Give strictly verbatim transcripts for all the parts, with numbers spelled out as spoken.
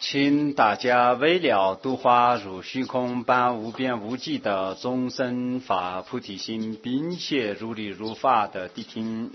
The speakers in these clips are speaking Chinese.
请大家为了度化如虚空般无边无际的众生发菩提心，并且如理如法的谛听。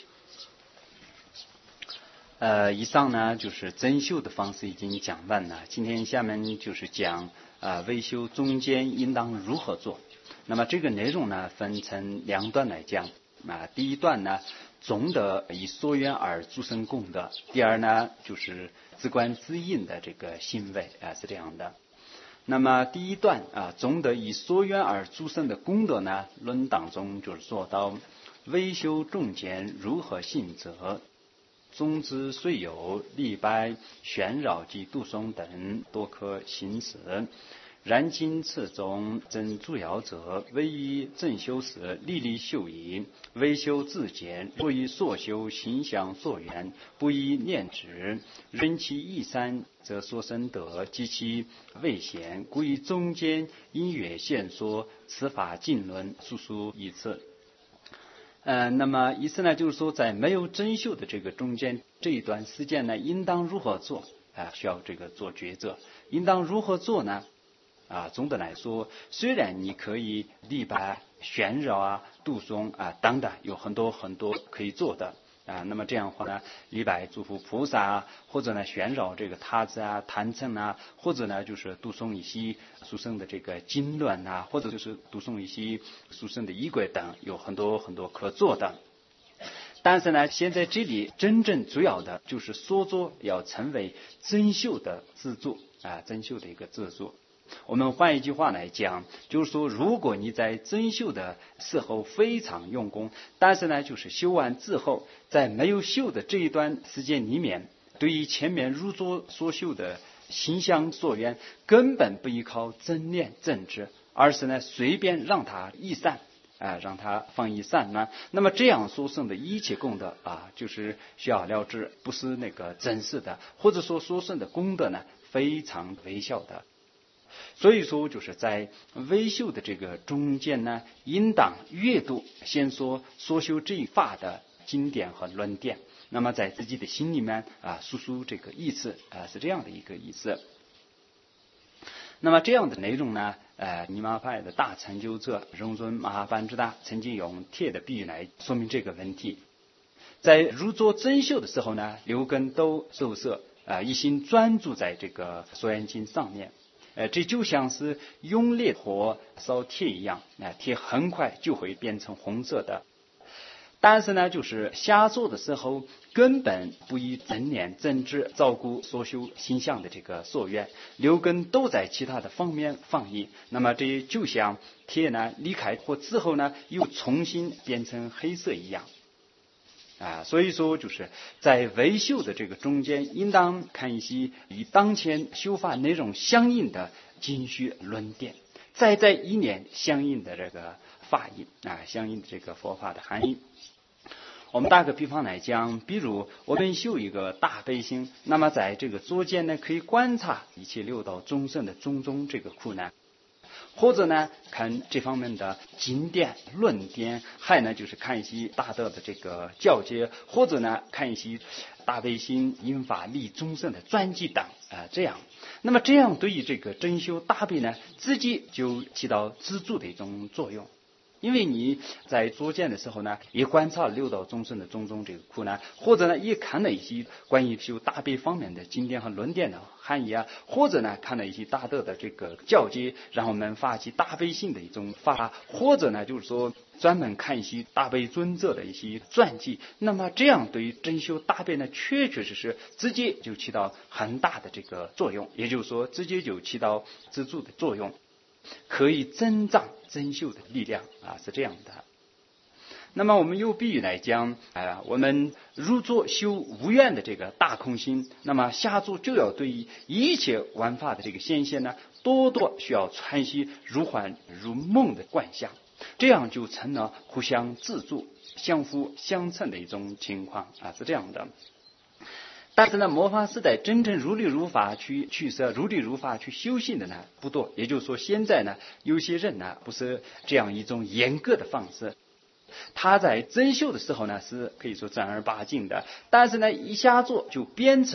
呃，以上呢就是增修的方式已经讲完了，今天下面就是讲啊维修中间应当如何做。那么这个内容呢分成两段来讲啊，第一段呢总的以所缘而诸生功德，第二呢就是自观自应的这个行为啊，是这样的。那么第一段啊，总的以所缘而诸生的功德呢，论当中就是说到维修众间如何行则，宗之虽有礼拜旋绕及度诵等多可行使，然今次中真主要者，唯以正修时历历修矣。维修自见，不以所修形象所缘，不以念之。人其一三，则所生德及其未显，故以中间因缘现说，此法尽论，述述以此。呃，那么意思呢，就是说，在没有真修的这个中间这一段时间呢，应当如何做啊、呃？需要这个做抉择。应当如何做呢？啊，总的来说，虽然你可以礼拜、旋绕啊、度诵啊等等，有很多很多可以做的啊。那么这样的话呢，礼拜祝福菩萨啊，或者呢旋绕这个塔子啊、坛城啊，或者呢就是读诵一些书生的这个经论啊，或者就是读诵一些书生的仪轨等，有很多很多可做的。但是呢，现在这里真正主要的就是所做要成为真修的自助啊，真修的一个自助。我们换一句话来讲，就是说，如果你在真修的时候非常用功，但是呢，就是修完之后，在没有修的这一段时间里面，对于前面入座所修的形象所缘，根本不依靠正念正知，而是呢随便让它逸散啊、呃，让它放逸散乱。那么这样所生的一切功德啊，就是需要了知，不是那个真实的，或者说所生的功德呢，非常微小的。所以说，就是在维修的这个中间呢，应当阅读先说所修这一法的经典和论点，那么在自己的心里面啊，述述这个意思啊，是这样的一个意思。那么这样的内容呢，呃，尼玛派的大成就者荣尊马哈班智达曾经用铁的比喻来说明这个问题。在入座真修的时候呢，六根都收摄啊，一心专注在这个所缘境上面。呃，这就像是用烈火烧铁一样，那、呃、铁很快就会变成红色的。但是呢，就是下座的时候，根本不以正念正知照顾所修形象的这个所缘，六根都在其他的方面放逸。那么这就像铁呢离开火之后呢，又重新变成黑色一样。啊，所以说就是在维修的这个中间，应当看一些与当前修法内容相应的经学论点，再在一念相应的这个法义啊，相应的这个佛法的含义。我们打个比方来讲，比如我们修一个大悲心，那么在这个左间呢，可以观察一切六道众生的种种这个苦难。或者呢，看这方面的经典论点，还呢就是看一些大德的这个教诫，或者呢看一些大悲心引法利众生的传记等啊、呃，这样。那么这样对于这个真修大悲呢，自己就起到资助的一种作用。因为你在作见的时候呢，也观察了六道众生的种种这个苦难，或者呢也看了一些关于修大悲方面的经典和论点的含义啊，或者呢看了一些大德的这个教诫，让我们发起大悲心的一种法，或者呢就是说专门看一些大悲尊者的一些传记。那么这样对于真修大悲呢，确确实实直接就起到很大的这个作用，也就是说直接就起到资助的作用，可以增长真修的力量啊，是这样的。那么我们用比喻来讲啊、呃，我们入座修无愿的这个大空心，那么下座就要对于一切万法的这个现象呢，多多需要传习如幻如梦的观想，这样就成了互相自助、相辅相成的一种情况啊，是这样的。但是呢，末法时代真正如理如法去取舍、如理如法去修行的呢不多。也就是说，现在呢，有些人呢不是这样一种严格的方式。他在真修的时候呢，是可以说正儿八经的，但是呢，一下座就变成了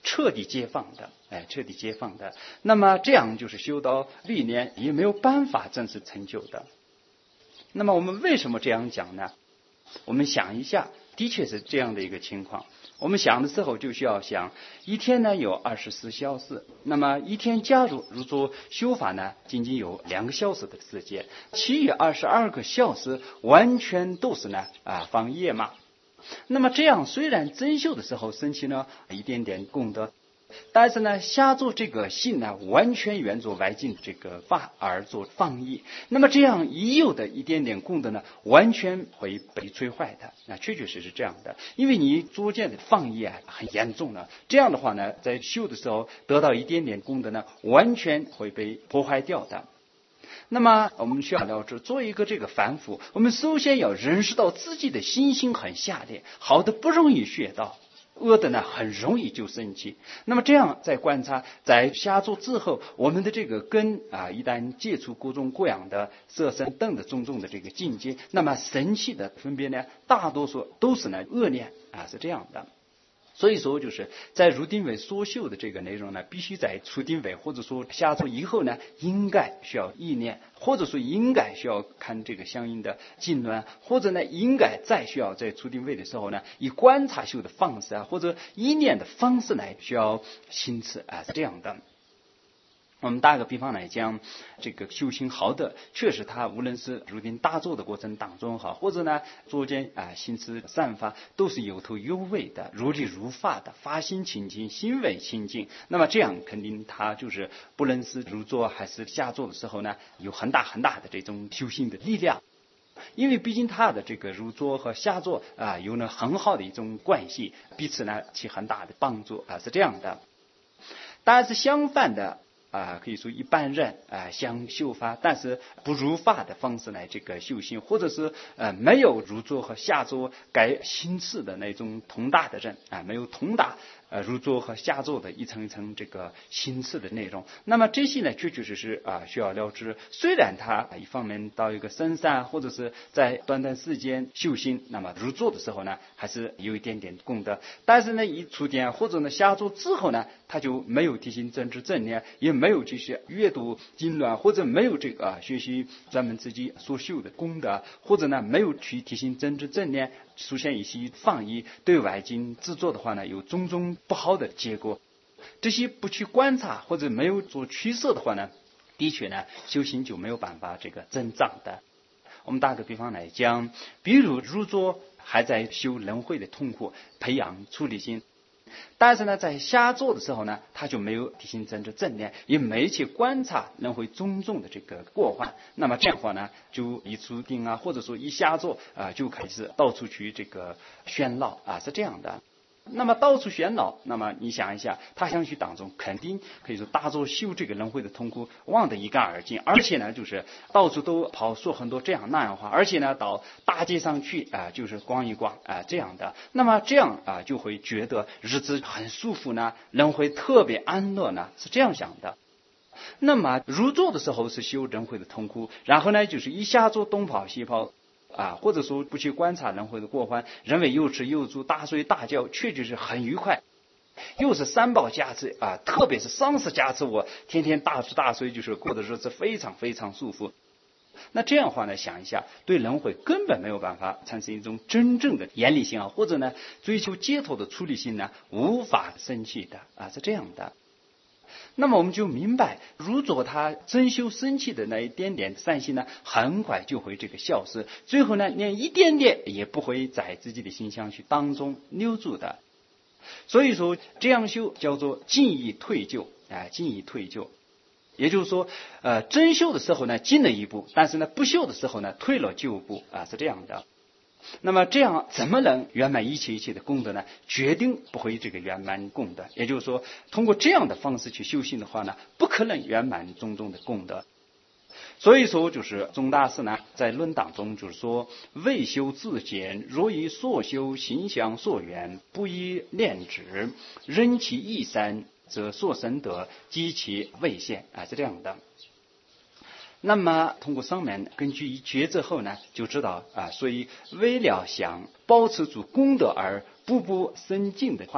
彻底解放的，哎，彻底解放的。那么这样就是修到历年也没有办法真实成就的。那么我们为什么这样讲呢？我们想一下，的确是这样的一个情况。我们想的时候就需要想，一天呢有二十四小时，那么一天假如如说修法呢仅仅有两个小时的时间，其余二十二个小时完全都是呢啊放夜嘛。那么这样虽然真修的时候升起呢一点点功德，但是呢下做这个心呢完全原作外境这个法而做放逸，那么这样已有的一点点功德呢完全会被摧坏的。那确确实实是这样的，因为你逐渐的放逸啊很严重了，这样的话呢在修的时候得到一点点功德呢完全会被破坏掉的。那么我们需要了解，作为一个这个凡夫，我们首先要认识到自己的心性很下劣，好的不容易学到，恶的呢很容易就生气。那么这样在观察，在下座之后，我们的这个根啊，一旦接触各种各样的色身等的种种的这个境界，那么生气的分别呢，大多数都是呢恶念啊，是这样的。所以说就是在入定位所修的这个内容呢，必须在出定位或者说下座以后呢，应该需要意念，或者说应该需要看这个相应的经论，或者呢应该再需要在出定位的时候呢，以观察修的方式啊，或者意念的方式来需要行持啊，是这样的。我们打个比方来讲，这个修行好的，确实他无论是入定打坐的过程当中好，或者呢逐渐啊心思散发，都是有头有尾的，如理如法的，发心清净，心为清净。那么这样肯定他就是不论是入坐还是下坐的时候呢，有很大很大的这种修行的力量。因为毕竟他的这个入坐和下坐啊有了很好的一种关系，彼此呢起很大的帮助啊，是这样的。但是相反的啊，可以说一般人啊想修法，但是不入法的方式来这个修行，或者是呃没有入坐和下坐该心次的那种通达的人啊，没有通达呃入坐和下坐的一层一层这个心次的内容，那么这些呢确确实实啊需要了知。虽然他一方面到一个深山，或者是在短短时间修行，那么入坐的时候呢还是有一点点功德，但是呢一出定或者呢下坐之后呢，他就没有提醒正知正念，也没有继续阅读经论，或者没有这个、啊、学习专门自己所修的功德，或者呢没有去提醒正知正念，出现一些放逸对外境制作的话呢，有种种不好的结果。这些不去观察或者没有做取舍的话呢，的确呢修行就没有办法这个增长的。我们打个比方来讲，比如入座还在修轮回的痛苦，培养出离心，但是呢在下座的时候呢，他就没有提醒正知正念，也没去观察轮回种种的这个过患，那么这样的话呢，就一出定啊，或者说一下座啊，就开始到处去这个喧闹啊，是这样的。那么到处喧闹，那么你想一下，他想去当中肯定可以说大作修这个轮回的痛苦忘得一干二净，而且呢就是到处都跑说很多这样那样话，而且呢到大街上去啊、呃、就是逛一逛啊、呃、这样的，那么这样啊、呃、就会觉得日子很舒服呢，轮回特别安乐呢，是这样想的。那么入座的时候是修轮回的痛苦，然后呢就是一下坐东跑西跑啊，或者说不去观察轮回的过患，认为又吃又住大睡大觉，确实是很愉快，又是三宝加持啊，特别是上师加持我天天大吃大睡，就是过的日子非常非常舒服。那这样的话呢，想一下，对轮回根本没有办法产生一种真正的严厉性啊，或者呢追求解脱的处理性呢，无法生气的啊，是这样的。那么我们就明白，如果他真修生气的那一点点善心呢，很快就会这个消失，最后呢连一点点也不会在自己的心象去当中留住的。所以说这样修叫做进亦退就啊，进亦退就，也就是说呃真修的时候呢进了一步，但是呢不修的时候呢退了旧步啊，是这样的。那么这样怎么能圆满一切一切的功德呢？决定不会这个圆满功德，也就是说通过这样的方式去修行的话呢，不可能圆满种种的功德。所以说就是宗大师呢在论当中就是说，未修自见，若以所修心想所缘，不以念止，任其一三，则所生德及其未现啊，是这样的。那么通过上面根据一抉择后呢，就知道啊，所以为了想保持住功德而步步深进的话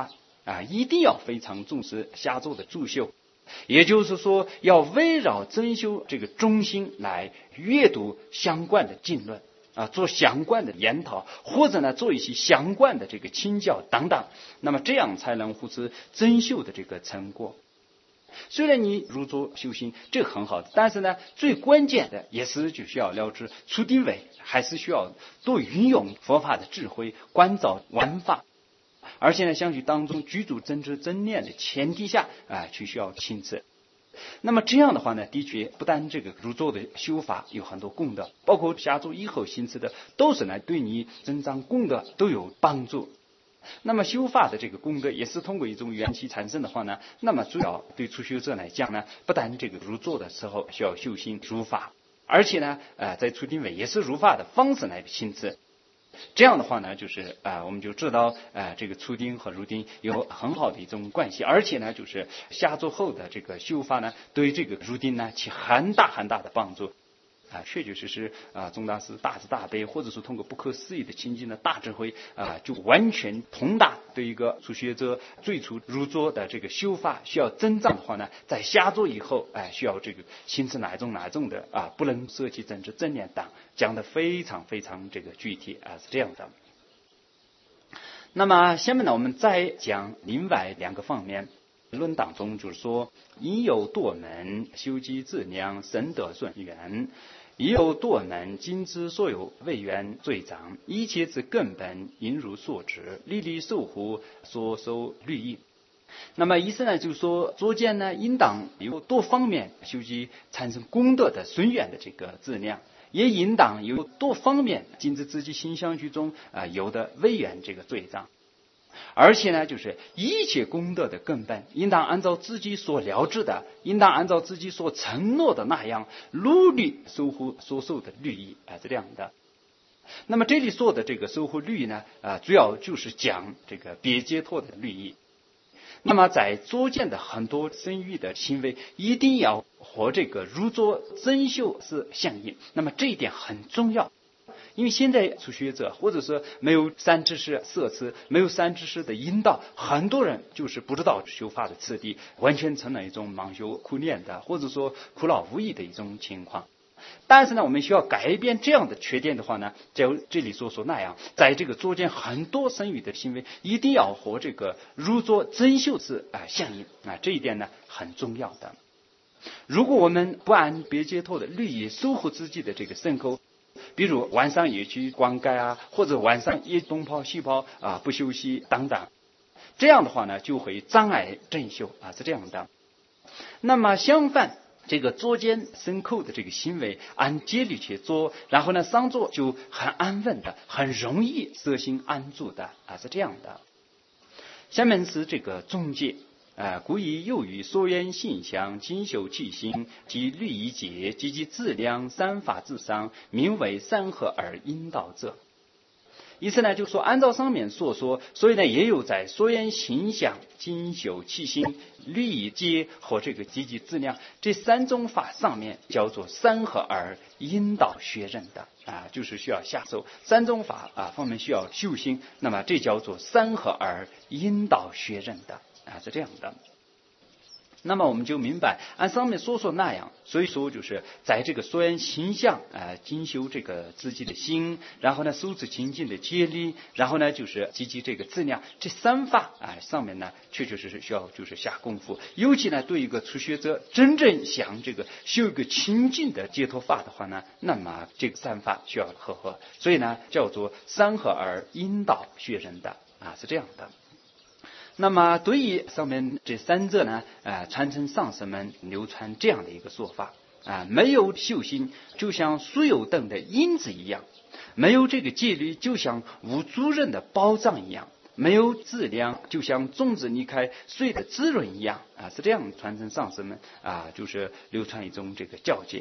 啊，一定要非常重视下座的主修，也就是说要围绕真修这个中心来阅读相关的经论啊，做相关的研讨，或者呢做一些相关的这个请教等等，那么这样才能获得真修的这个成果。虽然你入座修行这个很好的，但是呢最关键的也是就需要了知初定位，还是需要多运用佛法的智慧，关照玩法，而且呢相去当中居住真知真念的前提下啊，去需要亲自。那么这样的话呢，的确不但这个入座的修法有很多功德，包括下座以后行持的都是呢对你增长功德都有帮助。那么修法的这个功德也是通过一种缘起产生的话呢，那么主要对初学者来讲呢，不但这个入座的时候需要修行入法，而且呢呃在初定位也是入法的方式来行持。这样的话呢，就是啊、呃，我们就知道呃，这个初定和入定有很好的一种关系，而且呢，就是下座后的这个修法呢，对这个入定呢起很大很大的帮助。啊，确确实实啊，宗大师大慈大悲，或者说通过不可思议的清净的大智慧啊，就完全通达对一个初学者最初入座的这个修法需要增长的话呢，在下座以后，哎，需要这个行持哪种哪种的啊，不能舍弃真知正念等，讲的非常非常这个具体啊，是这样的。那么下面呢，我们再讲另外两个方面。论当中就是说，已有堕门，修积自量，深得顺缘；已有堕门，今之所有为缘罪障，一切之根本，应如所知，历历受护，所受律益。那么意思呢，就是说，左见呢，应当有多方面修积产生功德的顺缘的这个质量，也应当有多方面今之自己心相续中啊、呃、有的为缘这个罪障。而且呢，就是一切功德的根本，应当按照自己所了知的，应当按照自己所承诺的那样，努力守护所受的律益啊，是这样的。那么这里说的这个守护律益呢，啊，主要就是讲这个别解脱的律益。那么在左见的很多生育的行为，一定要和这个入座真修是相应。那么这一点很重要。因为现在初学者或者是没有三知识摄持，没有三知识的引导，很多人就是不知道修法的次第，完全成了一种盲修苦练的，或者说苦恼无益的一种情况。但是呢，我们需要改变这样的缺点的话呢，就这里所说那样，在这个左见很多生育的行为，一定要和这个入座真修是啊相应啊，这一点呢很重要的。如果我们不按别解脱的律义守护自己的这个身口，比如晚上也去灌溉啊，或者晚上也东跑西跑啊，不休息等等，这样的话呢，就会障碍正修啊，是这样的。那么相反，这个左见身口的这个行为，按戒律去做，然后呢上座就很安稳的，很容易摄心安住的啊，是这样的。下面是这个中戒。啊，故以又与所缘性相，精修气心，及律仪节，及其质量，三法之上，名为三合而应道者。意思呢，就是说按照上面所说，所以呢也有在所缘形象、精修气心、律仪节和这个积极质量这三种法上面叫做三合而引导学人的啊，就是需要下手三种法啊方面需要修行，那么这叫做三合而引导学人的。啊，是这样的。那么我们就明白，按上面所说那样，所以说就是在这个所缘形象啊，精修这个自己的心，然后呢，守持清净的戒律，然后呢，就是积极这个质量，这三法啊，上面呢，确确实实需要就是下功夫。尤其呢，对一个初学者真正想这个修一个清净的解脱法的话呢，那么这个三法需要合合，所以呢，叫做三合而引导学人的啊，是这样的。那么对于上面这三者呢，呃，传承上师们流传这样的一个说法啊，没有修行就像酥油灯的影子一样，没有这个戒律就像无主人的宝藏一样，没有质量就像种子离开水的滋润一样啊，是这样传承上师们啊，就是流传一种这个教诫。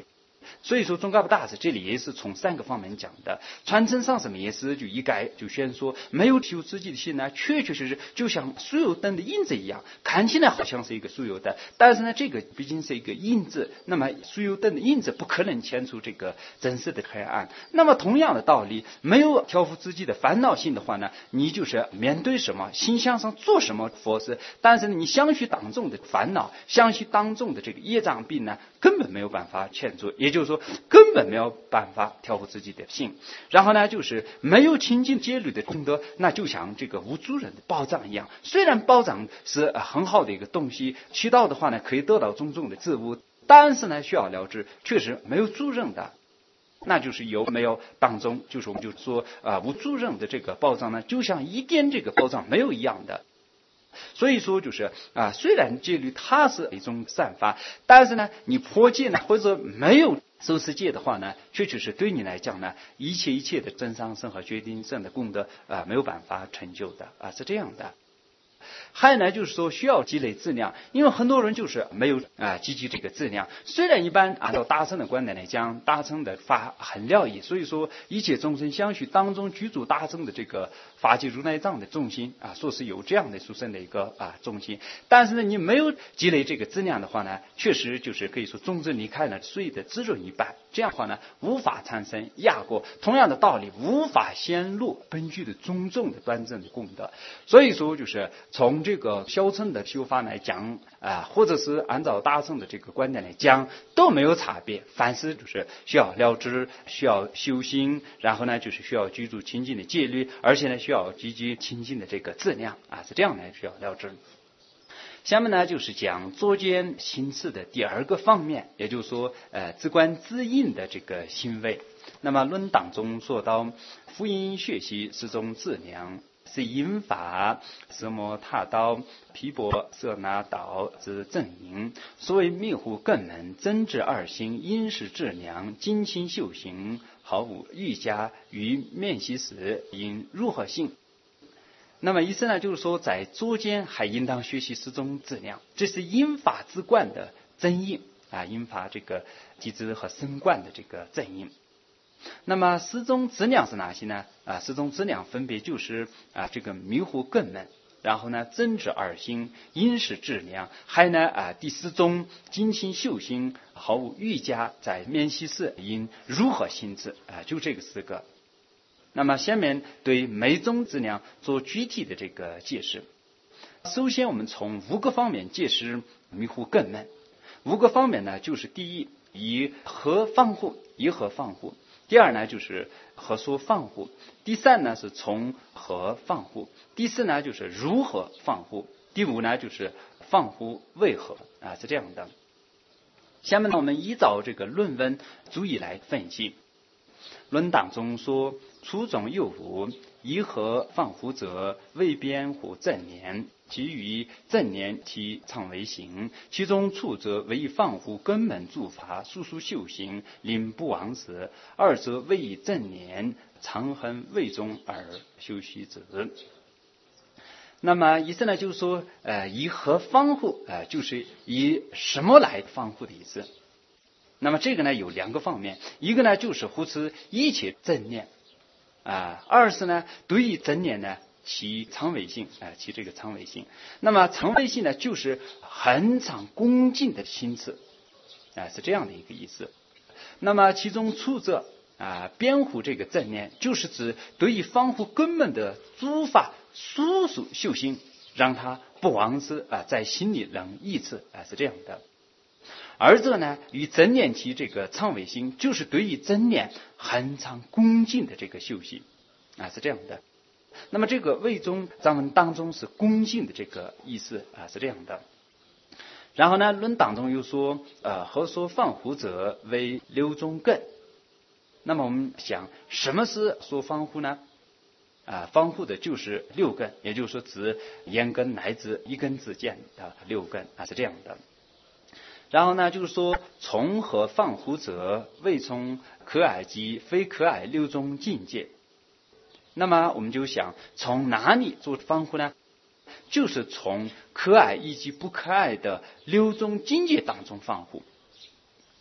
所以说宗喀巴大师这里也是从三个方面讲的。传承上什么意思？就一概就宣说，没有修自己的心呢，确确实实就像酥油灯的印子一样，看起来好像是一个酥油灯，但是呢，这个毕竟是一个印子，那么酥油灯的印子不可能牵出这个真实的黑暗。那么同样的道理，没有调伏自己的烦恼心的话呢，你就是面对什么，心向上做什么佛事，但是你相续当中的烦恼，相续当中的这个业障病呢，根本没有办法牵住，也就是说根本没有办法调伏自己的心。然后呢，就是没有清净戒律的功德，那就像这个无主人的宝藏一样，虽然宝藏是很好的一个东西，取到的话呢可以得到种种的自悟，但是呢需要了知确实没有主人的，那就是有没有当中，就是我们就说啊、呃、无主人的这个宝藏呢，就像一点这个宝藏没有一样的。所以说就是啊，虽然戒律它是一种散发，但是呢，你破戒呢，或者没有受持戒的话呢，确实是对你来讲呢，一切一切的真上圣和决定圣的功德啊，没有办法成就的啊，是这样的。还有呢，就是说需要积累质量，因为很多人就是没有啊积积这个质量。虽然一般按照大乘的观点来讲，大乘的法很了义，所以说一切众生相续当中居住大乘的这个法界如来藏的重心啊，说是有这样的殊胜的一个啊重心。但是呢，你没有积累这个质量的话呢，确实就是可以说众生离开了水的滋润一般，这样的话呢，无法产生压过。同样的道理，无法显露本具的种种的端正的功德。所以说就是从这个小乘的修法来讲啊，或者是按照大乘的这个观点来讲，都没有差别。凡事就是需要了知，需要修心，然后呢就是需要居住清净的戒律，而且呢需要积极清净的这个质量啊，是这样来需要了知。下面呢就是讲作见心次的第二个方面，也就是说呃自观自应的这个行为。那么论当中说到福音学习是种质量，是因法色摩他道毗钵舍那道之正因，所谓密乎根门真知二心因是质量精勤修行毫无欲加于面习时应如何行。那么意思呢，就是说在作间还应当学习十种质量，这是因法自观的真因啊，因法这个机制和生观的这个真因。那么十种质量是哪些呢？啊，十种质量分别就是啊这个迷糊根门，然后呢真知二心因是质量，还有呢啊第四种精勤修行毫无欲加在面习时应如何行之啊，就这个四个。那么下面对每种质量做具体的这个解释。首先我们从五个方面解释迷糊根门。五个方面呢，就是第一，以何防护，以何防护；第二呢，就是何所防护；第三呢，是从何防护；第四呢，就是如何防护；第五呢，就是防护为何啊，是这样的。下面呢，我们依照这个论文逐一来分析。论当中说，初中有无，以何防护者，为辩护正念，其余正念其常为行，其中处者为防护根本诸法，速速修行，令不忘时；二者为以正念，常恒为中而修习之。那么意思呢，就是说，呃，以何防护，呃，就是以什么来防护的意思。那么这个呢有两个方面，一个呢就是护持一切正念啊，二是呢对于正念呢其常为性啊，其这个常为性。那么常为性呢就是恒常恭敬的心智啊，是这样的一个意思。那么其中处者啊，辩护这个正念，就是指对于防护根本的诸法速速修行，让他不忘失啊，在心里能抑制啊，是这样的。而这呢，与正念其这个常为心，就是对于正念恒常恭敬的这个修习啊，是这样的。那么这个为中咱们当中是恭敬的这个意思啊，是这样的。然后呢，论当中又说，呃，何所防护者为六种根。那么我们想，什么是所防护呢？啊，防护的就是六根，也就是说指眼根乃至一根之间的六根啊，是这样的。然后呢，就是说从何防护者，为从可爱及非可爱六种境界。那么我们就想，从哪里做防护呢？就是从可爱以及不可爱的六种境界当中防护。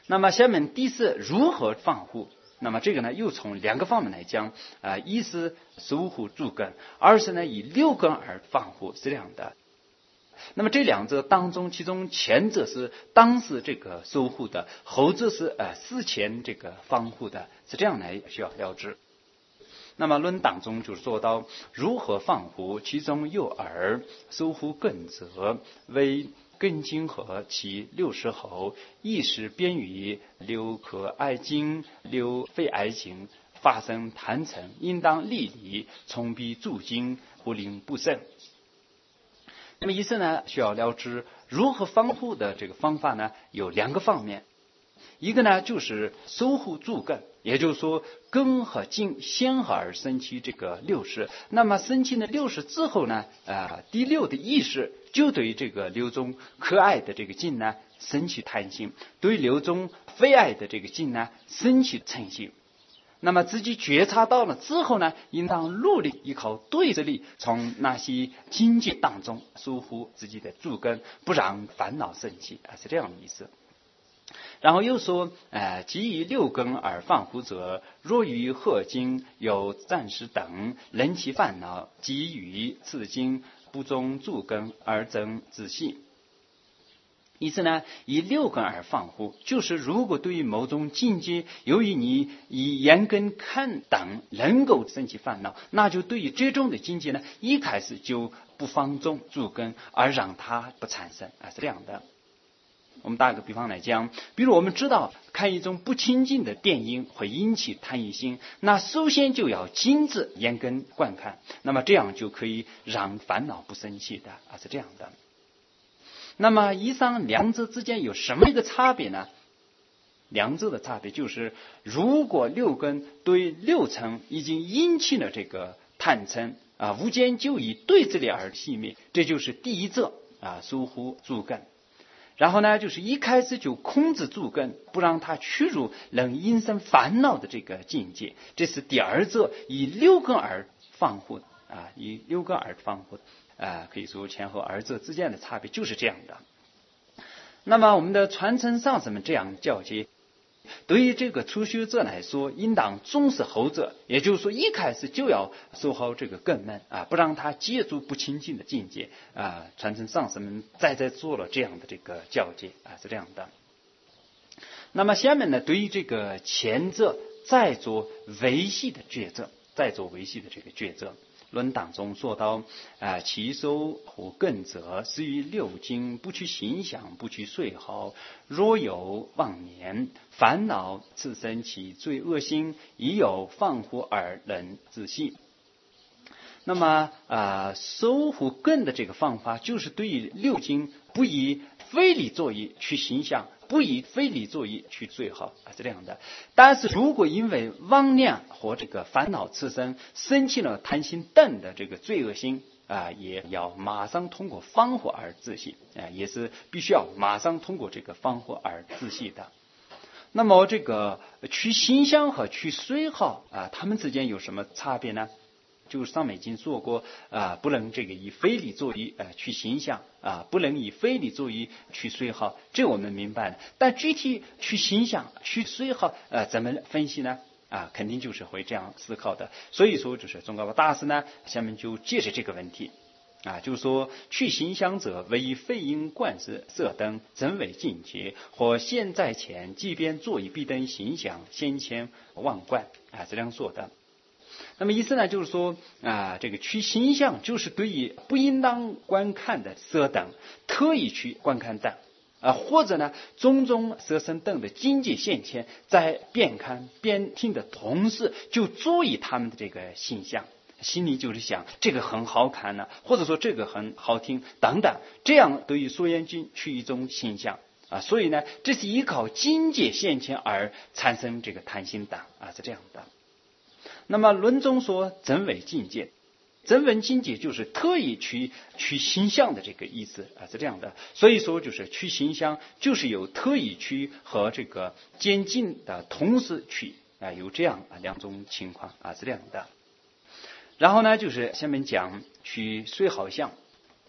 那么下面第四，如何防护？那么这个呢，又从两个方面来讲，啊、呃，一是守护主根，二是呢以六根而防护，是这样的。那么这两者当中，其中前者是当时这个守护的，后者是呃事前这个防护的，是这样来需要了知。那么论当中就说到如何防护，其中有二，守护根者为根茎和其六十候，亦是便于留可癌茎、留肺癌茎发生痰沉，应当立理，从必助经，不令不胜。那么意思呢，需要了知如何防护的这个方法呢，有两个方面。一个呢就是守护主根，也就是说根和茎先后而生起这个六识，那么生起呢六识之后呢，呃，第六的意识就对这个瘤中可爱的这个茎呢生起弹性，对瘤中非爱的这个茎呢生起成性。那么自己觉察到了之后呢，应当努力依靠对着力，从那些境界当中守护自己的主根，不让烦恼生起，啊，是这样的意思。然后又说，呃，基于六根而防护者，若于合经有暂时等，能其烦恼，基于此经不中主根而增自信。意思呢，以六根而防护，就是如果对于某种境界，由于你以眼根看等能够生起烦恼，那就对于这种的境界呢，一开始就不放纵主根，而让它不产生，啊，是这样的。我们打个比方来讲，比如我们知道看一种不清净的电影会引起贪欲心，那首先就要禁止眼根观看，那么这样就可以让烦恼不生气的，啊，是这样的。那么以上两者之间有什么一个差别呢？两者的差别就是，如果六根对六尘已经引起了这个贪嗔啊，无间就以对治力而熄灭，这就是第一者啊，守护主根。然后呢，就是一开始就控制主根，不让它屈辱能引生烦恼的这个境界，这是第二者，以六根而防护啊，以六根而防护啊，可以说前后二者之间的差别就是这样的。那么我们的传承上师们这样教诫，对于这个初学者来说，应当重视后者，也就是说一开始就要守好这个根门啊，不让他接触不清净的境界啊。传承上师们再再做了这样的这个教诫啊，是这样的。那么下面呢，对于这个前者再做维系的抉择，再做维系的这个抉择。论当中说到啊，其守护根者，是于六经，不去形象，不去岁号。若有妄念烦恼，此生其最恶心，已有防护而能自息。那么啊，守护根的这个方法，就是对于六经不以非理作意去形象，不以非理作意去最好，是这样的。但是如果因为妄念或这个烦恼刺身生起了贪心等的这个罪恶心啊，也要马上通过防护而自息啊，也是必须要马上通过这个防护而自息的。那么这个去形象和去随好啊，它们之间有什么差别呢？就是上面已经说过啊，不能这个以非理作意呃去形象啊，不能以非理作意去随好，这我们明白了。但具体去形象去随好呃怎么分析呢？啊，肯定就是会这样思考的。所以说，就是宗喀巴大师呢，下面就解释这个问题啊，就是说去形象者，为以非因观色色灯真为境界，或现在前，即便作以必灯形象，先前万观啊，这样说的。那么意思呢，就是说啊，这个去形象就是对于不应当观看的色等，特意去观看等啊，或者呢，种种色声等的境界现前，在边看边听的同时，就注意他们的这个形象，心里就是想这个很好看呢、啊，或者说这个很好听等等，这样对于所言境去一种形象啊，所以呢，这是依靠境界现前而产生这个贪心等啊，是这样的。那么论中说真为境界，真为境界就是特意去去形象的这个意思啊，是这样的。所以说就是去形象，就是有特意去和这个渐进的同时去啊，有这样啊两种情况啊，是这样的。然后呢，就是下面讲去随好相。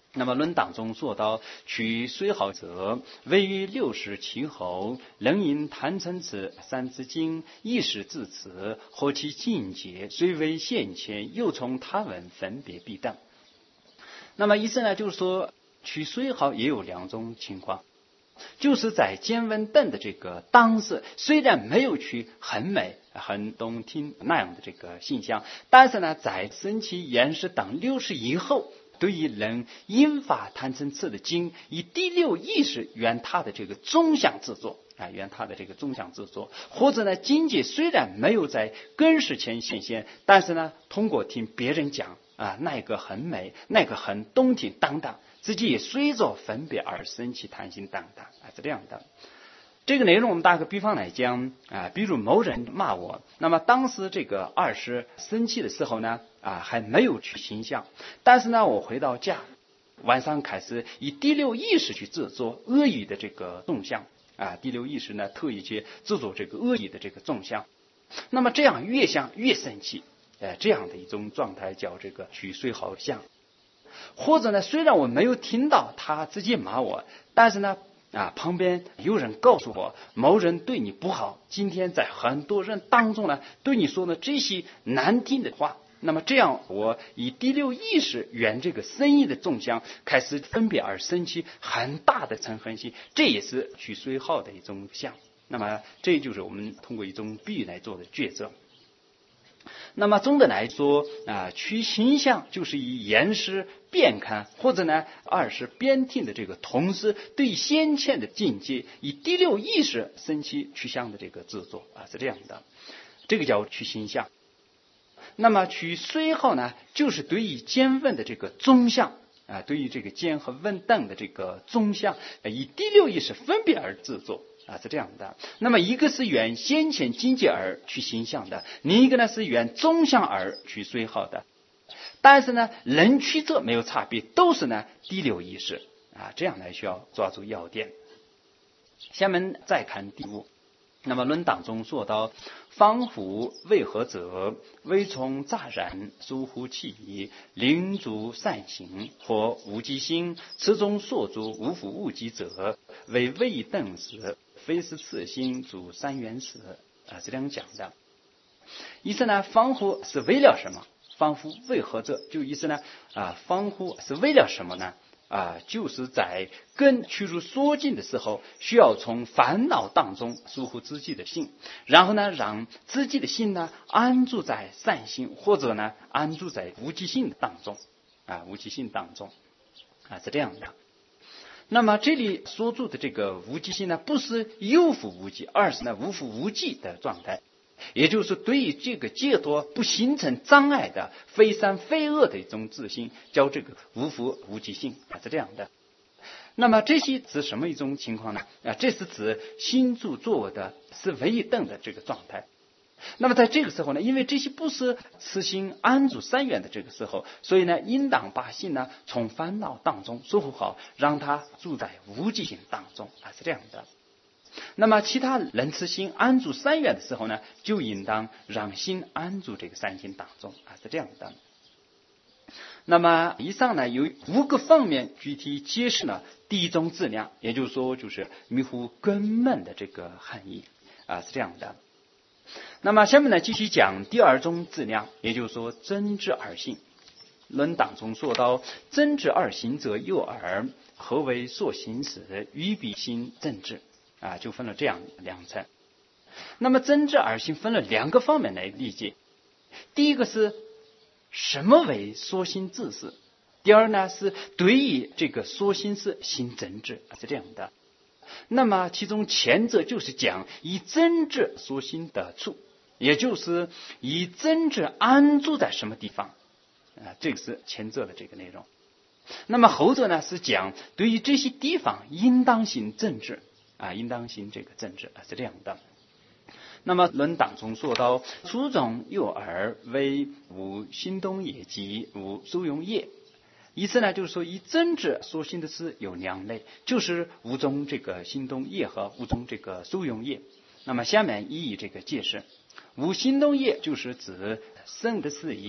那么论当中说到，取虽好者，位于六十其侯，能引贪嗔痴三字经，意识自此，何其境界，虽为现前，又从他文分别必当。那么意思呢，就是说取虽好也有两种情况，就是在见闻等的这个当时，虽然没有取很美很动听那样的这个现象，但是呢，在生起言识等六十以后，对于能引发贪嗔痴的经，以第六意识圆他的这个纵向制作啊，圆他的这个纵向制作，或者呢，境界虽然没有在根识前显现，但是呢，通过听别人讲啊，那个很美，那个很动听等等，自己也随着分别而生起贪心等等啊，是这样的。这个内容我们打个比方来讲啊，比如某人骂我，那么当时这个二是生气的时候呢啊，还没有去形象，但是呢，我回到家晚上开始以第六意识去制作恶意的这个动向啊，第六意识呢特意去制作这个恶意的这个动向，那么这样越想越生气，呃，这样的一种状态叫这个取虽好相。或者呢，虽然我没有听到他直接骂我，但是呢啊，旁边有人告诉我某人对你不好，今天在很多人当中呢对你说的这些难听的话，那么这样我以第六意识圆这个生意的纵向，开始分别而生起很大的嗔恨心，这也是取虽好的一种相。那么这就是我们通过一种比喻来做的抉择。那么总的来说啊，取形象就是以言识变看，或者呢二是边听的这个同时，对先前的境界以第六意识生起取向的这个制作啊，是这样的，这个叫取形象。那么取虽好呢，就是对于见闻的这个纵向啊，对于这个见和闻等的这个纵向，以第六意识分别而制作啊，是这样的。那么一个是原先前境界而取形象的，另一个呢是原纵向而取虽好的。但是呢，人取者没有差别，都是呢第六意识啊，这样来需要抓住要点。下面再看第五。那么论当中说到，方乎为何者，为从杂然，疏忽气意，灵足善行，或无记心，此中所著无复无记者，为未等时，非是次心主三元时啊，是这样讲的。意思呢，方乎是为了什么？方乎为何者，就意思呢啊，方乎是为了什么呢？啊，就是在根趋入缩尽的时候，需要从烦恼当中疏忽自己的心，然后呢，让自己的心呢安住在善心，或者呢安住在无记性当中啊，无记性当中啊，是这样的。那么这里所住的这个无记性呢，不是有复无记，而是呢无复无记的状态。也就是对于这个解脱不形成障碍的非善非恶的一种自信，叫这个无复无记性啊，是这样的。那么这些指什么一种情况呢？啊，这是指心住作我的是唯一等的这个状态。那么在这个时候呢，因为这些不是慈心安住三元的这个时候，所以呢，应当把心呢从烦恼当中疏忽好，让它住在无记性当中啊，是这样的。那么其他人慈心安住三元的时候呢，就应当让心安住这个三心当中啊，是这样的。那么以上呢有五个方面具体揭示了第一种质量，也就是说就是迷糊根本的这个含义啊，是这样的。那么下面呢继续讲第二种质量，也就是说真知二性。论当中说到，真知二性则有二，何为所行时，于彼心正知啊，就分了这样两层。那么真知二性分了两个方面来理解，第一个是什么为所行之事，第二呢是对于这个所行事行真知，是这样的。那么其中前者就是讲以真知所行得处，也就是以真知安住在什么地方啊，这个是前者的这个内容。那么后者呢是讲对于这些地方应当行正知啊，应当行这个正知啊，是这样的。那么论当中说到，初中有二，为无心动业及无受用业。意思呢就是说，以真知所行的事有两类，就是无中这个心动业和无中这个受用业。那么下面一一这个解释。无心动业就是指生的事业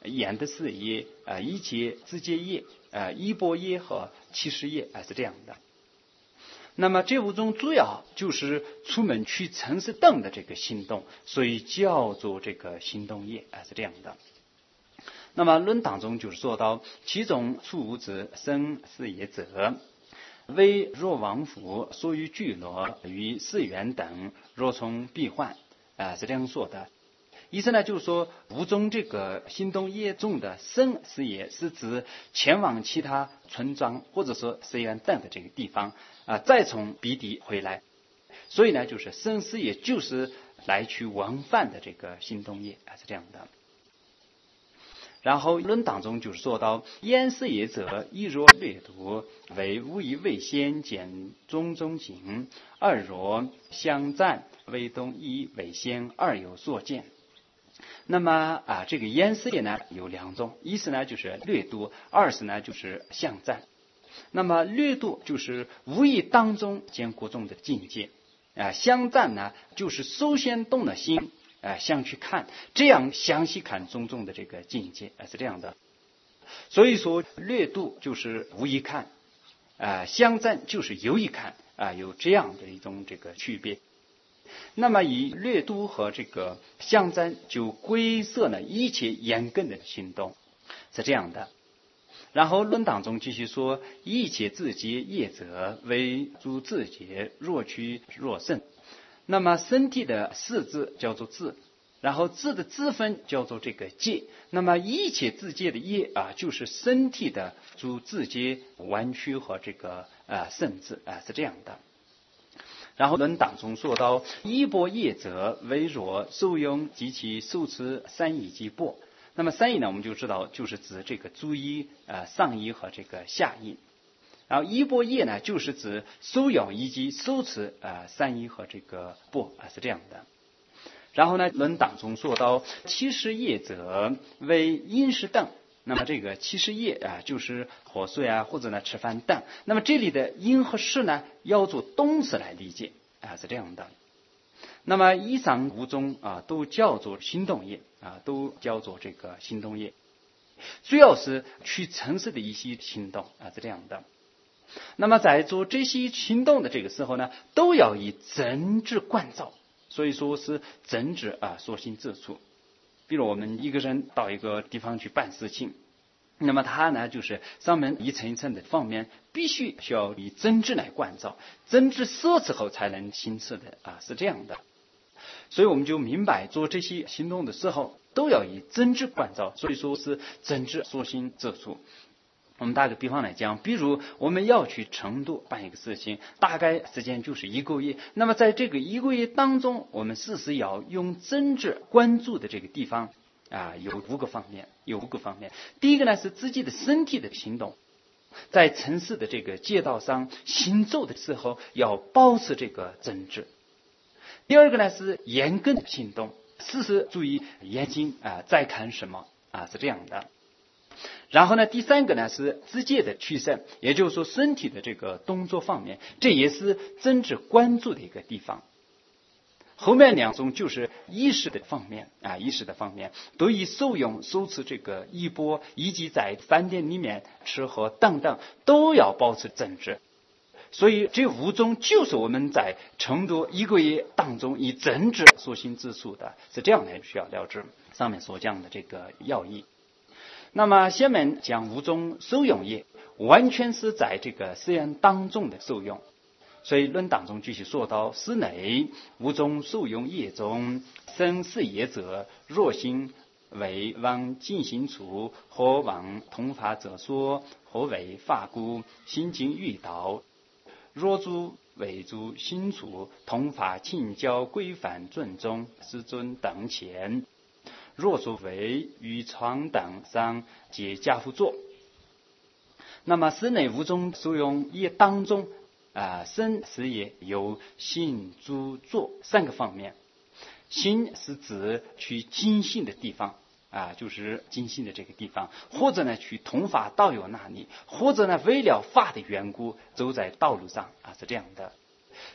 眼的四业啊，一切自界业啊，一波业和七十业啊，是这样的。那么这五种主要就是出门去城市等的这个行动，所以叫做这个行动业啊，是这样的。那么论当中就是说到，其中出无子生四业者，为若王府所于聚落与寺院等，若从必患啊，是这样说的。意思呢，就是说五种这个行动业中的生四业是指前往其他村庄或者说寺院等的这个地方啊，再从彼地回来。所以呢，就是生四业就是来去往返的这个行动业啊，是这样的。然后论当中就是说到，言四业者，一若略读，为无以为先见种种景；二若相赞，为东一为先，二有所见。那么啊，这个言四业呢有两种，一是呢就是略读，二是呢就是相赞。那么略读就是无意当中见各种的境界啊，相赞呢就是首先动了心啊，想去看，这样详细看种种的这个境界啊，是这样的。所以说略读就是无意看啊，相赞就是有意看啊，有这样的一种这个区别。那么以略读和这个相赞就归摄了一切言根的行动，是这样的。然后论当中继续说，一切自节业者，为诸自节，若屈若伸。那么身体的四字叫做字，然后字的字分叫做这个节。那么一切自节的业啊，就是身体的诸自节弯曲和这个啊伸字啊，是这样的。然后论当中说到，一波业者，为若受用及其受持三义及波。那么三义呢，我们就知道就是指这个主义、呃上义和这个下义。然后一波业呢，就是指受用以及受持呃三义和这个波啊，是这样的。然后呢，论当中说到，七十业者，为饮食等。那么这个七十业啊，就是喝水啊，或者呢吃饭等。那么这里的饮和食呢，要做动词来理解啊，是这样的。那么以上五种啊，都叫做行动业啊，都叫做这个行动业，主要是去城市的一些行动啊，是这样的。那么在做这些行动的这个时候呢，都要以真知观照，所以说是真知啊所行之处。比如我们一个人到一个地方去办事情，那么他呢就是上面一层一层的方面，必须需要以真知来观照，真知设之后才能行事的啊，是这样的。所以我们就明白做这些行动的时候，都要以真知观照，所以说是真知所行之处。我们打个比方来讲，比如我们要去成都办一个事情，大概时间就是一个月。那么在这个一个月当中，我们事实要用真知关注的这个地方啊，有五个方面，有五个方面。第一个呢是自己的身体的行动，在城市的这个街道上行走的时候，要保持这个真知。第二个呢是眼根的行动，时时注意眼睛啊在看什么啊，是这样的。然后呢，第三个呢是自界的取胜，也就是说身体的这个动作方面，这也是真知关注的一个地方。后面两种就是意识的方面啊，意识的方面都以受用、受持这个衣钵，以及在饭店里面吃喝等等，都要保持真知。所以这五种就是我们在成都一个月当中以真知所行之处的，是这样来需要了解上面所讲的这个要义。那么下面讲五种受用业，完全是在这个寺院当中的受用。所以论当中继续说到，寺内五种受用业中，生四业者，若心为往进行处，或往通法者说，或为法故，心经欲导。若诸为诸心处，通法请教规范尊重，师尊等前。若诸为于床等上皆家父作。那么室内五种受用业当中啊，生死业有心、住、坐三个方面。心是指去精信的地方啊，就是精信的这个地方，或者呢去同法道友那里，或者呢为了法的缘故走在道路上啊，是这样的。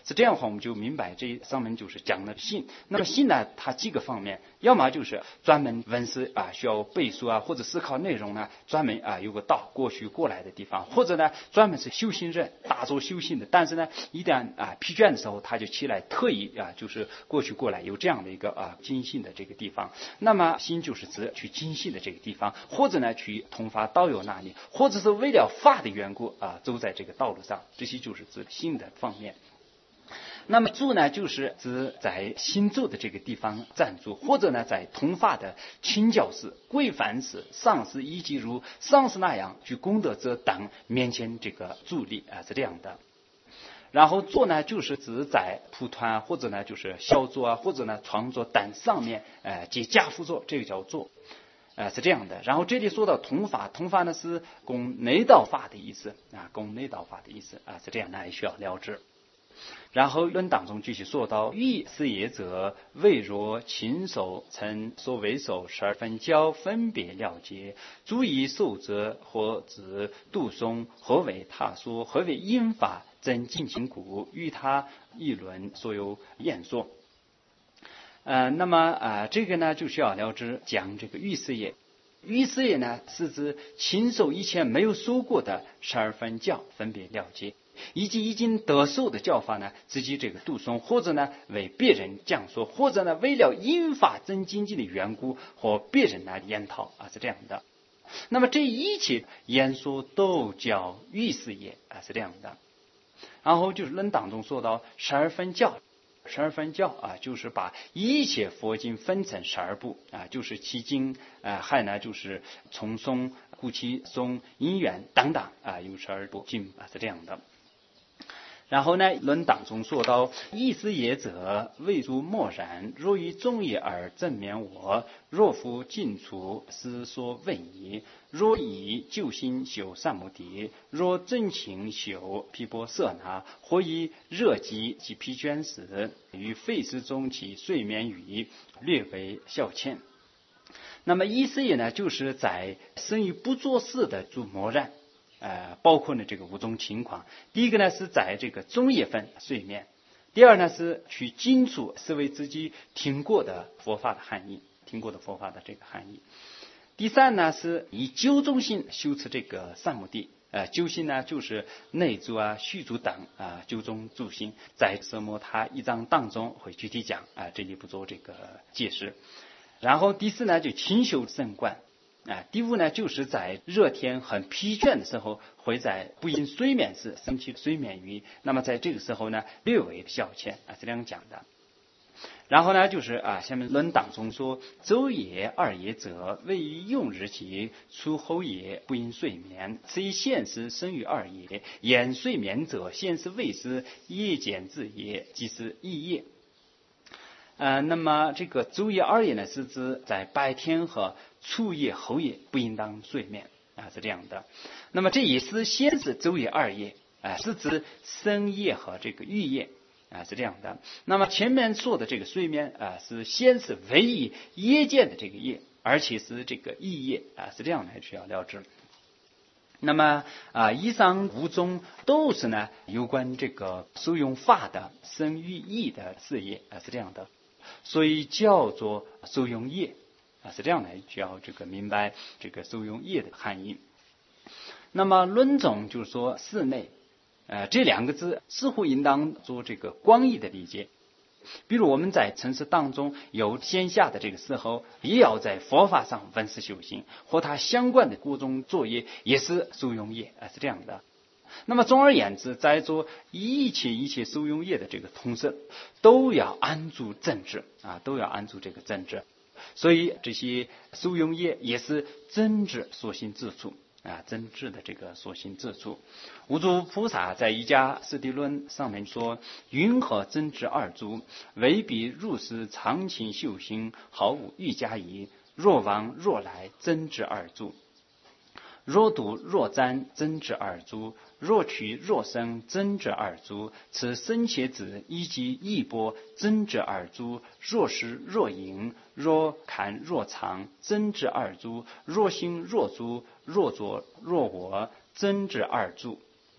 是这样的话，我们就明白这上面就是讲的信。那么信呢，它几个方面，要么就是专门文思啊，需要背书啊，或者思考内容呢，专门啊有个道过去过来的地方，或者呢专门是修行人打坐修行的，但是呢一旦啊疲倦的时候，他就起来特意啊就是过去过来，有这样的一个啊精信的这个地方。那么心就是指去精信的这个地方，或者呢去同发道友那里，或者是为了法的缘故啊走在这个道路上，这些就是指心的方面。那么住呢，就是指在新住的这个地方暂住，或者呢在同发的清教士、贵凡士、上士以及如上士那样具功德者等面前这个助力啊，是这样的。然后坐呢，就是指在蒲团或者呢就是小坐啊，或者呢床座等上面，呃，及家父坐，这个叫坐。呃，是这样的。然后这里说到同法，同法呢是供内道法的意思啊，供内道法的意思啊，是这样，那也需要了知。然后论当中继续说到，欲事业者，未若禽兽，曾所为手十二分教，分别了解。诸以受者，或指杜松，何为他说？何为因法？真进行古，与他议论，所有演说。呃，那么啊、呃，这个呢就需要了知讲这个欲事业。欲事业呢是指禽兽以前没有受过的十二分教，分别了解。以及已经得受的教法呢，自己这个读诵，或者呢为别人讲说，或者呢为了因法增经济的缘故，和别人来研讨啊，是这样的。那么这一切言说都叫欲事业啊，是这样的。然后就是论当中说到十二分教，十二分教啊，就是把一切佛经分成十二部啊，就是其经啊，还呢就是重诵、故其诵、因缘等等啊，有十二部经啊，是这样的。然后呢，论当中说到，意思也者，未诸默然，若于众业而正面我，若复尽除，思所问矣。若以救心修三摩地，若真情修毗波舍那，或以热疾及疲倦时，于废时中其睡眠语，略为消遣。那么意思也呢，就是在生于不做事的诸默然。呃，包括呢这个五种情况。第一个呢是在这个中叶份睡眠，第二呢是去精处思维自己听过的佛法的含义，听过的佛法的这个含义。第三呢是以九种心修持这个三摩地。呃，九心呢就是内住啊、续住等啊、呃、九种住心，在色摩他一章当中会具体讲啊、呃，这里不做这个解释。然后第四呢就勤修圣观。啊，第五呢，就是在热天很疲倦的时候，会在不因睡眠时生起睡眠欲，那么在这个时候呢，略为消遣啊，是这样讲的。然后呢，就是啊，下面论当中说，昼夜二夜者，位于用日期，出后夜不因睡眠，此以现时生于二夜。言睡眠者，现时未时，夜间自夜，即是一夜。呃，那么这个昼夜二夜呢，是指在白天和初夜、后夜不应当睡眠啊，是这样的。那么这也是先是昼夜二夜啊，是指深夜和这个欲夜啊，是这样的。那么前面说的这个睡眠啊，是先是唯一夜间的这个夜，而且是这个异夜啊，是这样来需要了知。那么啊，以上五种都是呢有关这个受用法的生与意的事业啊，是这样的。所以叫做受用业啊，是这样来需要这个明白这个受用业的含义。那么论总就是说室内，呃，这两个字似乎应当做这个广义的理解。比如我们在城市当中有闲暇的这个时候，也要在佛法上闻思修行，和它相关的各种作业也是受用业啊，是这样的。那么总而言之，在做一切一切受用业的这个同时，都要安住正知啊，都要安住这个正知。所以这些受用业也是真知所行之处啊，真知的这个所行之处。无诸菩萨在一家释谛论上面说：云何真知二足？唯彼入世常勤修行，毫无欲加矣。若往若来，真知二足。若读若瞻，真知二足；若取若生，真知二足。此生切子以及一波，真知二足；若实若隐，若看若藏，真知二足；若行若足，若作若我，真知二足。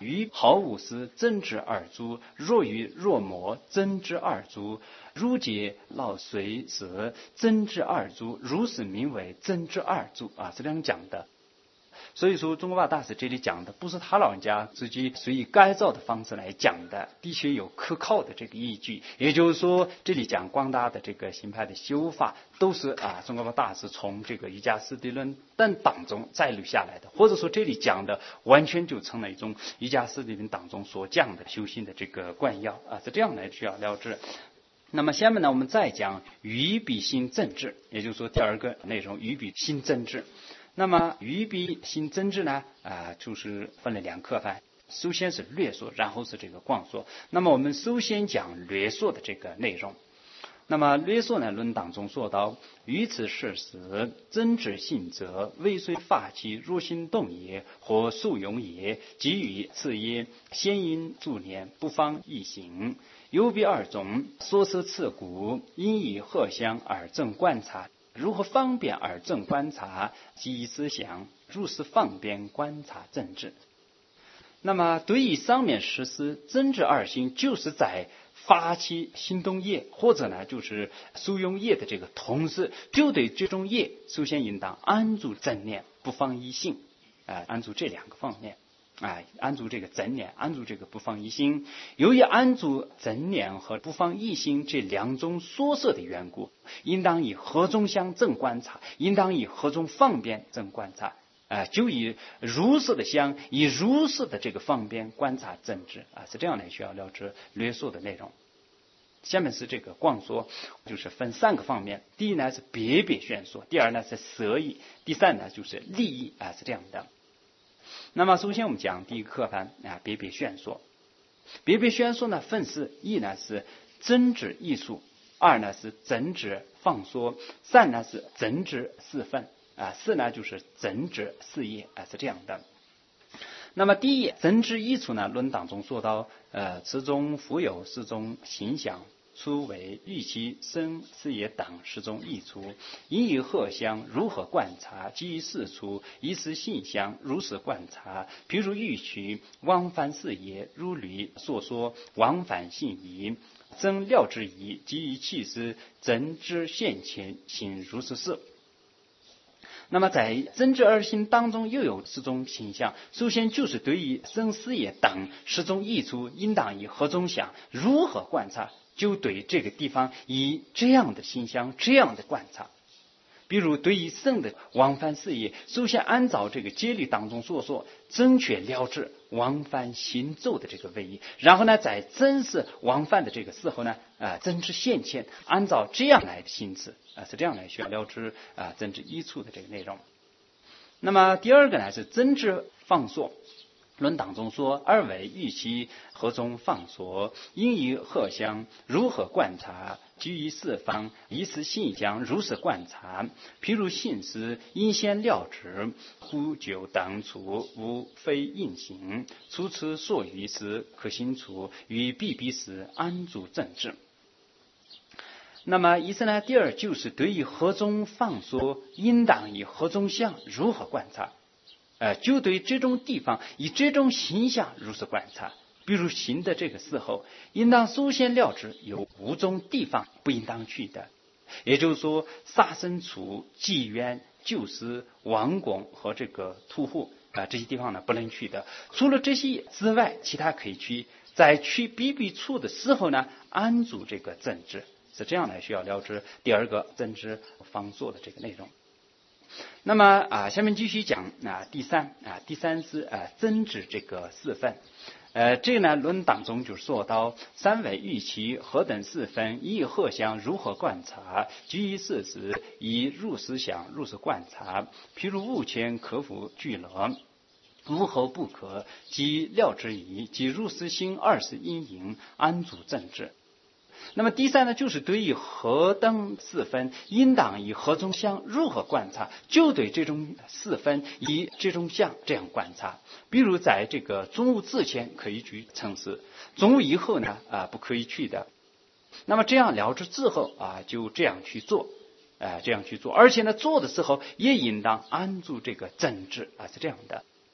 于毫无思，增之二足；若于若磨，增之二足；如解老随死，增之二足。如是名为增之二足啊，是这样讲的。所以说，宗喀巴大师这里讲的不是他老人家自己随意改造的方式来讲的，的确有可靠的这个依据。也就是说，这里讲广大的这个行派的修法，都是啊，宗喀巴大师从这个瑜伽师地论等当中摘录下来的，或者说这里讲的完全就成了一种瑜伽师地论当中所讲的修行的这个观要啊，是这样来需要了知。那么下面呢，我们再讲于彼心正治，也就是说第二个内容，于彼心正治。那么于彼心正治呢，啊、呃，就是分了两课范，首先是略说，然后是这个广说。那么我们首先讲略说的这个内容。那么略说呢，论当中说到：于此事时，真之性则，未遂发起，如心动也，或速用也，即于次也。先因助念，不妨一行。有彼二种，所思次故，因以何相而正观察。如何方便而正观察，即思想，如是方便观察正治。那么对于上面实施真治二心，就是在发起行动业或者呢就是受用业的这个同时，就对这种业首先应当安住正念，不放一心啊、呃，安住这两个方面啊、呃，安住这个正念，安住这个不放一心。由于安住正念和不放一心这两种所摄的缘故，应当以何种相正观察，应当以何种方便正观察啊、呃，就以如是的相，以如是的这个方便观察正治啊，是这样来需要了知略说的内容。下面是这个广说，就是分三个方面。第一呢是别别宣说，第二呢是舍义，第三呢就是利益啊，是这样的。那么首先我们讲第一个课范啊，别别宣说。别别宣说呢分四：一呢是真指艺术，二呢是真指放说，三呢是真指四分啊，四呢就是真指四业啊，是这样的。那么第一真指艺术呢，论当中说到，呃，此中复有四种形象，初为欲其生事业等十种益处，因以何相如何观察，基于事处以此性相如是观察。譬如欲取往返事业，如履所说往返性疑，增料之疑，基于气势真知现前行如是事。那么在真知二心当中又有四种形象，首先就是对于生死业等十种益处，应当以何种想如何观察，就对这个地方以这样的形象这样的观察。比如对于生的往返事业，首先按照这个戒律当中所说，正确了知往返行走的这个位移，然后呢在真实往返的这个时候呢，啊、呃，真知现前，按照这样来行持啊，是这样来需要了知啊真知依处的这个内容。那么第二个呢是真知放说。论当中说，二为欲其何中放所，因于何相如何观察，基于四方以此性相如是观察。譬如信时因先料之，呼酒等处无非应行，初次所于时可行处，与必必时安住正治。那么意思呢，第二就是对于何中放所，应当以何中相如何观察。呃，就对这种地方以这种形象如是观察。比如行的这个时候，应当首先料知有五种地方不应当去的，也就是说杀生处、妓院、旧司、王宫和这个屠户啊、呃、这些地方呢不能去的。除了这些之外，其他可以去。在去必必处的时候呢，安住这个正知，是这样来需要了知第二个正知方说的这个内容。那么啊，下面继续讲啊，第三啊，第三是啊，真知这个四分。呃，这个呢，论当中就说到三为欲其何等四分，以何相如何观察，基于事实以入思想入是观察。譬如物前可否俱乐，无后不可，即料之疑，即入思心二是因营，安住正知。那么第三呢，就是对于何等四分，应当以何种相如何观察，就对这种四分以这种相这样观察。比如在这个中午之前可以去城市，中午以后呢啊不可以去的。那么这样了知之后啊，就这样去做，啊这样去做，而且呢做的时候也应当安住这个正知啊，是这样的。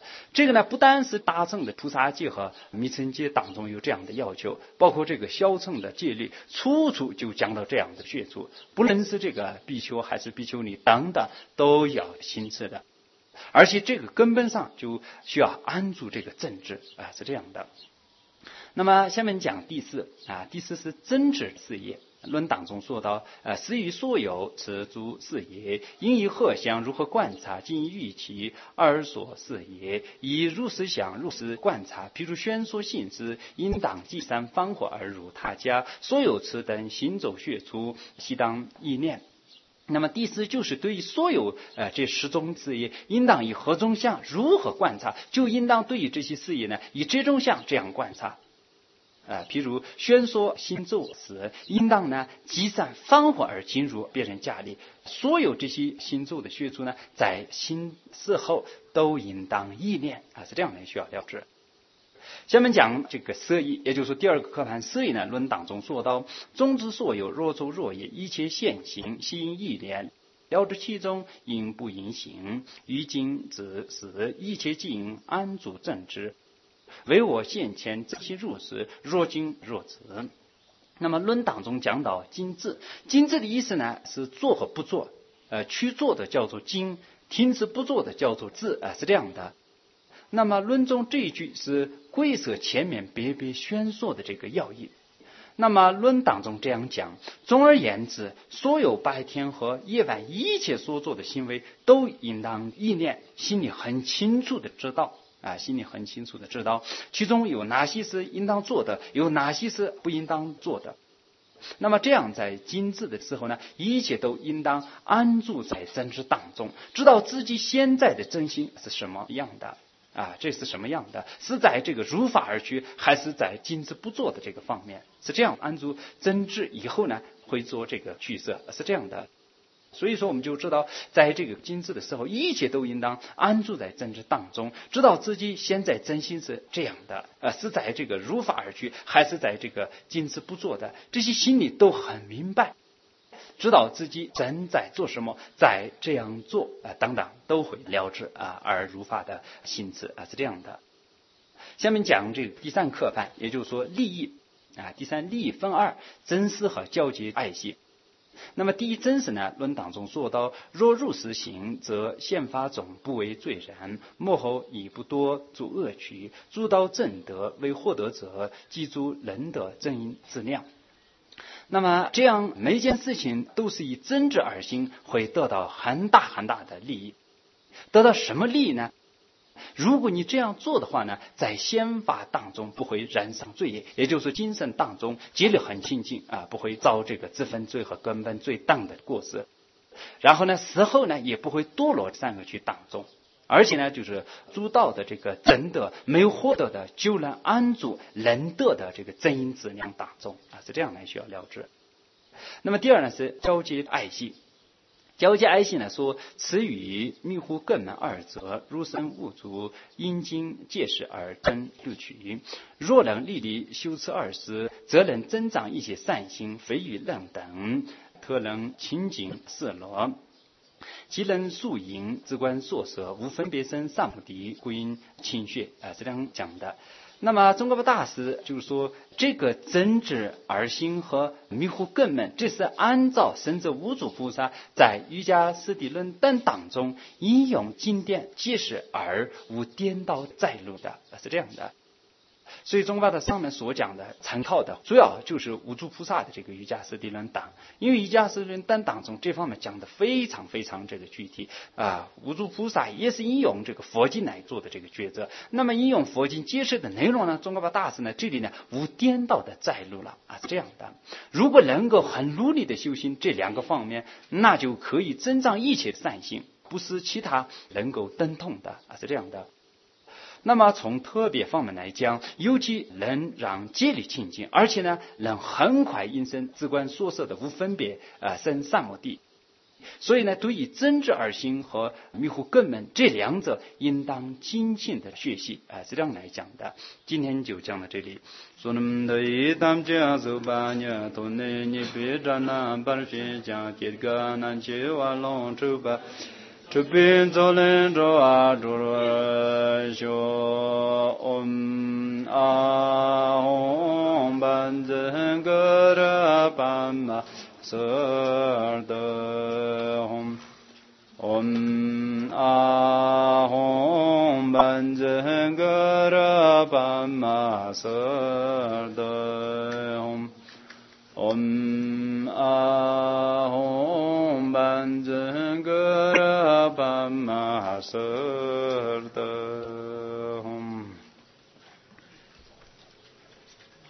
这个呢，不单是大乘的菩萨戒和弥尘戒当中有这样的要求，包括这个小乘的戒律，处处就讲到这样的学处，不论是这个比丘还是比丘尼等等，都要行持的。而且这个根本上就需要安住这个正知啊，是这样的。那么下面讲第四啊，第四是真知事业。论当中说到，呃，施于所有持诸事业，应以何相如何观察，今欲其而所事业，以如是想如是观察。譬如宣说信之，应当即三方或而入他家，所有持等行走学处，悉当意念。那么第四就是对于所有呃这十种事业，应当以何种相如何观察，就应当对于这些事业呢，以这种相这样观察。呃，譬如宣说行走时，应当呢即散方火而进入别人家里。所有这些行走的学处呢，在行事后都应当意念啊，是这样的需要了知。下面讲这个色意，也就是说第二个课盘色意呢，论当中说到，中之所有若作若也，一切现行，悉因意念。了知其中，应不应行，于今之时，一切即应安住正知。唯我现前真心入时，若今若此。那么论当中讲到精致，精致的意思呢是做和不做，呃，去做的叫做精，停止不做的叫做智，呃，是这样的。那么论中这一句是贵舍前面别别宣说的这个要义。那么论当中这样讲，总而言之，所有白天和夜晚一切所做的行为，都应当意念，心里很清楚的知道。啊，心里很清楚的知道，其中有哪些是应当做的，有哪些是不应当做的。那么这样在精致的时候呢，一切都应当安住在真知当中，知道自己现在的真心是什么样的啊，这是什么样的？是在这个如法而去，还是在精致不做的这个方面？是这样安住真知以后呢，会做这个取舍，是这样的。所以说我们就知道，在这个精致的时候，一切都应当安住在真知当中，知道自己现在真心是这样的，呃，是在这个如法而去，还是在这个精致不做的，这些心里都很明白，知道自己正在做什么，在这样做啊、呃、等等，都会了知啊、呃、而如法的心智啊、呃、是这样的。下面讲这个第三课范，也就是说利益啊，第三利益分二，真实和交接爱惜。那么第一真实呢，论当中说到，若入实行，则宪法总不为罪人，末后已不多诸恶趣，诸道正德为获得者，即诸仁德正因自量。那么这样每一件事情都是以真知而行，会得到很大很大的利益。得到什么利益呢？如果你这样做的话呢，在宪法当中不会染上罪业，也就是精神当中戒律很清净啊，不会遭这个自分罪和根本罪当的过失。然后呢，死后呢也不会堕落三个趣当中，而且呢，就是诸道的这个真德没有获得的，就能安住仁德的这个真因质量当中啊，是这样来需要了知。那么第二呢是交接爱惜。交接爱惜呢说，此语密乎根门二则，如生物足，因经戒识而真录取。若能历历修持二事，则能增长一些善行，非与楞等，特能清净色罗。其能宿营，自观所舍，无分别生上目的，故因清血啊，是这样讲的。那么宗喀巴大师就是说，这个真知而行和迷糊根门，这是按照甚至五祖菩萨在瑜伽师地论等当中引用经典解释而无颠倒在路的，是这样的。所以宗喀巴的上面所讲的参考的主要就是五祖菩萨的这个瑜伽师地论等，因为瑜伽师地论等当中这方面讲的非常非常这个具体啊，五祖菩萨也是引用这个佛经来做的这个抉择。那么引用佛经解释的内容呢，宗喀巴大师呢这里呢无颠倒的在路了啊，是这样的。如果能够很努力的修行这两个方面，那就可以增长一切的善行，不是其他能够等同的啊，是这样的。那么从特别方面来讲，尤其能让戒律清净，而且呢能很快引生自观所摄的无分别啊生三摩地。所以呢，对于真知而行和迷糊根门这两者，应当精进的学习啊，是这样来讲的。今天就讲到这里。说那么的一当家走吧呢，都能你别着那把学讲这个那就完了走吧。 这边走人着啊着了修唵啊吽班真格拉班嘛舍的吽唵啊吽班真格拉班嘛舍的吽唵啊吽班真格拉班嘛舍